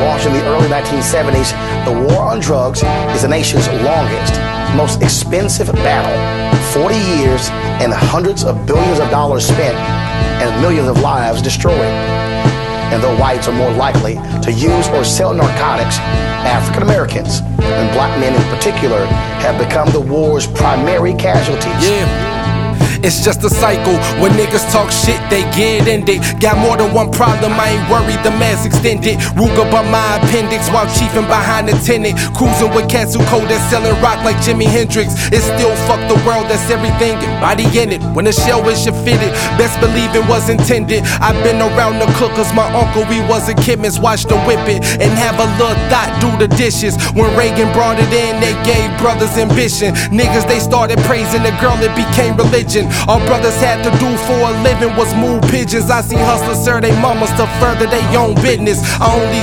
launched in the early 1970s, the war on drugs is the nation's longest, most expensive battle. 40 years and hundreds of billions of dollars spent and millions of lives destroyed. And though whites are more likely to use or sell narcotics, African Americans, and black men in particular, have become the war's primary casualties. Yeah. It's just a cycle. When niggas talk shit, they get ended. Got more than one problem, I ain't worried, the mass extended. Ruger by my appendix while chiefing behind the tenant. Cruising with cats who cold and selling rock like Jimi Hendrix. It's still fuck the world, that's everything and body in it. When the shell is shit fitted, best believe it was intended. I've been around the cookers, my uncle, he was a chemist. Watched them whip it and have a little thought do the dishes. When Reagan brought it in, they gave brothers ambition. Niggas, they started praising the girl, it became religion. All brothers had to do for a living was move pigeons. I seen hustlers serve they mamas to further their own business. I only